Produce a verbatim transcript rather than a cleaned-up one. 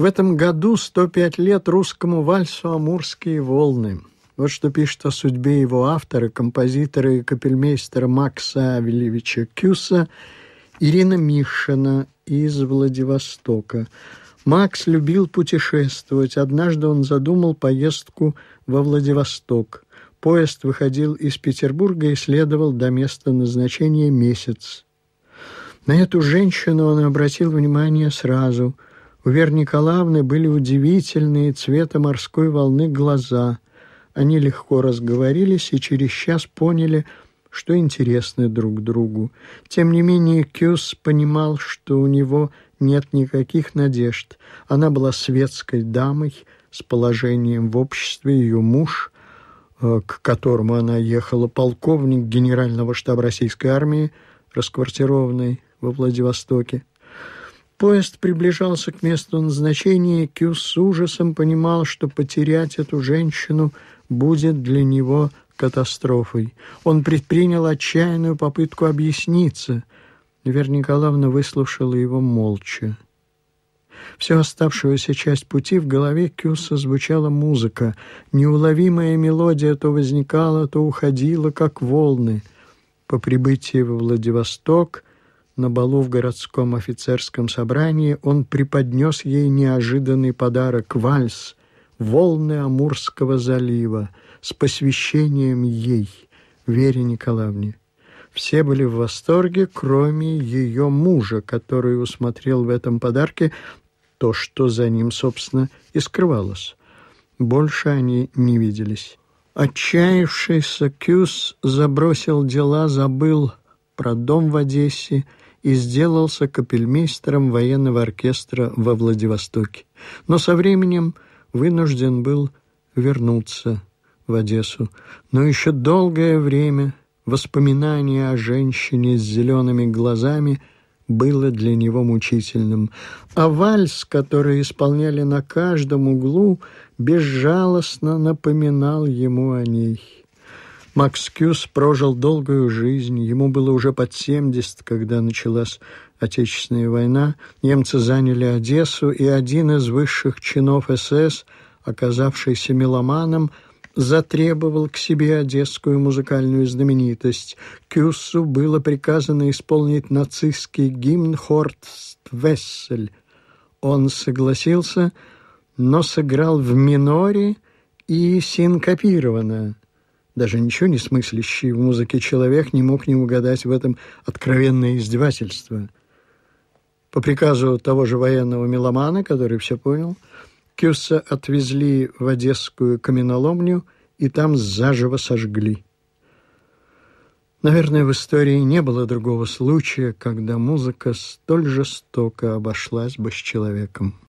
В этом году сто пять лет русскому вальсу «Амурские волны». Вот что пишет о судьбе его автора, композитора и капельмейстера Макса Авельевича Кюса Ирина Мишина из Владивостока. Макс любил путешествовать. Однажды он задумал поездку во Владивосток. Поезд выходил из Петербурга и следовал до места назначения месяц. На эту женщину он обратил внимание сразу. У Веры Николаевны были удивительные цвета морской волны глаза. Они легко разговорились и через час поняли, что интересны друг другу. Тем не менее, Кюс понимал, что у него нет никаких надежд. Она была светской дамой с положением в обществе. Ее муж, к которому она ехала, полковник генерального штаба российской армии, расквартированный во Владивостоке. Поезд приближался к месту назначения, и Кюс с ужасом понимал, что потерять эту женщину будет для него катастрофой. Он предпринял отчаянную попытку объясниться. Вера Николаевна выслушала его молча. Всю оставшуюся часть пути в голове Кюса звучала музыка. Неуловимая мелодия то возникала, то уходила, как волны. По прибытии во Владивосток на балу в городском офицерском собрании он преподнес ей неожиданный подарок — вальс «Волны Амурского залива» с посвящением ей, Вере Николаевне. Все были в восторге, кроме ее мужа, который усмотрел в этом подарке то, что за ним, собственно, и скрывалось. Больше они не виделись. Отчаявшийся Кюс забросил дела, забыл про дом в Одессе и сделался капельмейстером военного оркестра во Владивостоке. Но со временем вынужден был вернуться в Одессу. Но еще долгое время воспоминание о женщине с зелеными глазами было для него мучительным. А вальс, который исполняли на каждом углу, безжалостно напоминал ему о ней. Макс Кюс прожил долгую жизнь. Ему было уже под семьдесят, когда началась Отечественная война. Немцы заняли Одессу, и один из высших чинов эс эс, оказавшийся меломаном, затребовал к себе одесскую музыкальную знаменитость. Кюсу было приказано исполнить нацистский гимн «Хорст Вессель». Он согласился, но сыграл в миноре и синкопированно. Даже ничего не смыслящий в музыке человек не мог не угадать в этом откровенное издевательство. По приказу того же военного меломана, который все понял, Кюса отвезли в одесскую каменоломню и там заживо сожгли. Наверное, в истории не было другого случая, когда музыка столь жестоко обошлась бы с человеком.